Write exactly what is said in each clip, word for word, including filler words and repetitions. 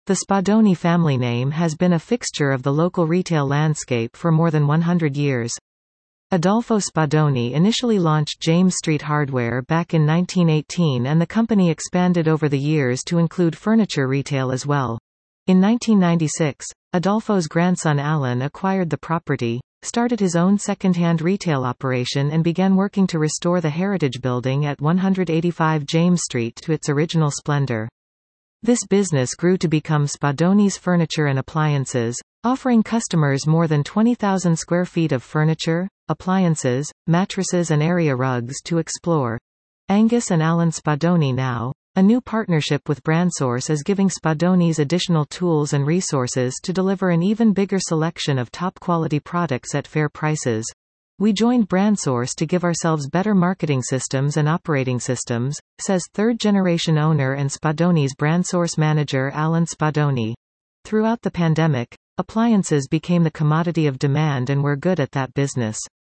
The Spadoni family name has been a fixture of the local retail landscape for more than one hundred years. Adolfo Spadoni initially launched James Street Hardware back in nineteen eighteen, and the company expanded over the years to include furniture retail as well. In nineteen ninety-six, Adolfo's grandson Alan acquired the property, started his own second-hand retail operation and began working to restore the heritage building at one eighty-five James Street to its original splendor. This business grew to become Spadoni's Furniture and Appliances, offering customers more than twenty thousand square feet of furniture, appliances, mattresses and area rugs to explore. Angus and Alan Spadoni now. A new partnership with BrandSource is giving Spadoni's additional tools and resources to deliver an even bigger selection of top-quality products at fair prices. We joined BrandSource to give ourselves better marketing systems and operating systems, says third-generation owner and Spadoni's BrandSource manager Alan Spadoni. Throughout the pandemic, appliances became the commodity of demand and we're good at that business.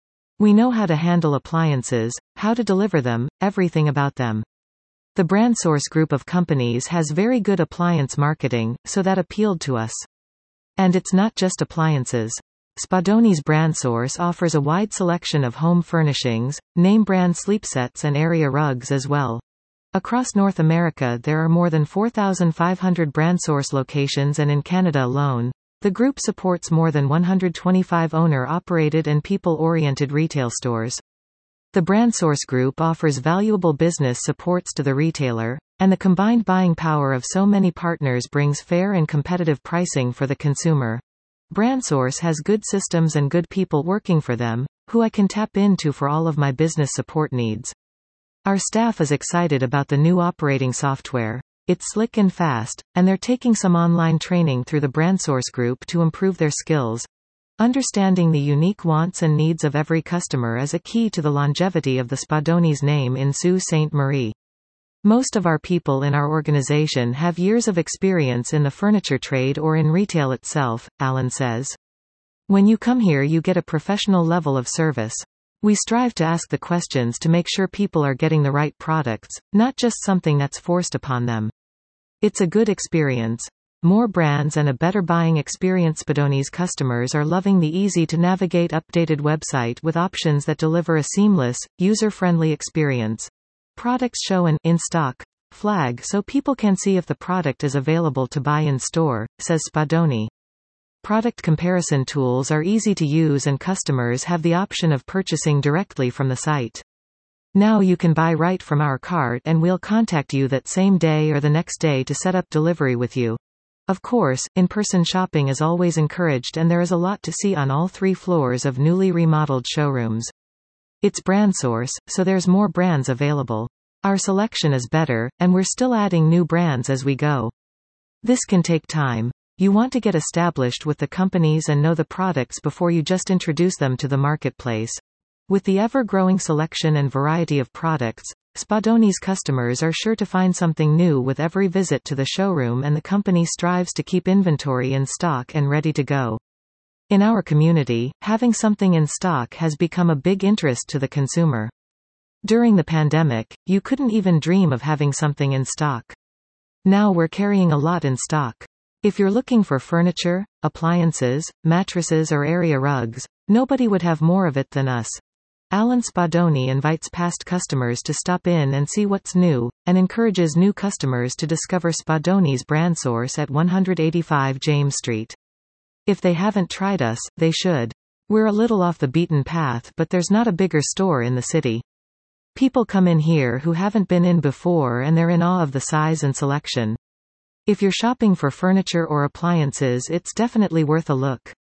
We know how to handle appliances, how to deliver them, everything about them. The BrandSource group of companies has very good appliance marketing, so that appealed to us. And it's not just appliances. Spadoni's BrandSource offers a wide selection of home furnishings, name-brand sleep sets and area rugs as well. Across North America there are more than four thousand five hundred BrandSource locations, and in Canada alone, the group supports more than one hundred twenty-five owner-operated and people-oriented retail stores. The BrandSource Group offers valuable business supports to the retailer, and the combined buying power of so many partners brings fair and competitive pricing for the consumer. BrandSource has good systems and good people working for them, who I can tap into for all of my business support needs. Our staff is excited about the new operating software. It's slick and fast, and they're taking some online training through the BrandSource Group to improve their skills. Understanding the unique wants and needs of every customer is a key to the longevity of the Spadoni's name in Sault Ste. Marie. Most of our people in our organization have years of experience in the furniture trade or in retail itself, Alan says. When you come here you get a professional level of service. We strive to ask the questions to make sure people are getting the right products, not just something that's forced upon them. It's a good experience. More brands and a better buying experience. Spadoni's customers are loving the easy-to-navigate updated website with options that deliver a seamless, user-friendly experience. Products show an in-stock flag so people can see if the product is available to buy in store, says Spadoni. Product comparison tools are easy to use and customers have the option of purchasing directly from the site. Now you can buy right from our cart and we'll contact you that same day or the next day to set up delivery with you. Of course, in-person shopping is always encouraged and there is a lot to see on all three floors of newly remodeled showrooms. It's BrandSource, so there's more brands available. Our selection is better, and we're still adding new brands as we go. This can take time. You want to get established with the companies and know the products before you just introduce them to the marketplace. With the ever-growing selection and variety of products, Spadoni's customers are sure to find something new with every visit to the showroom, and the company strives to keep inventory in stock and ready to go. In our community, having something in stock has become a big interest to the consumer. During the pandemic, you couldn't even dream of having something in stock. Now we're carrying a lot in stock. If you're looking for furniture, appliances, mattresses or area rugs, nobody would have more of it than us. Alan Spadoni invites past customers to stop in and see what's new, and encourages new customers to discover Spadoni's BrandSource at one eighty-five James Street. If they haven't tried us, they should. We're a little off the beaten path, but there's not a bigger store in the city. People come in here who haven't been in before and they're in awe of the size and selection. If you're shopping for furniture or appliances, it's definitely worth a look.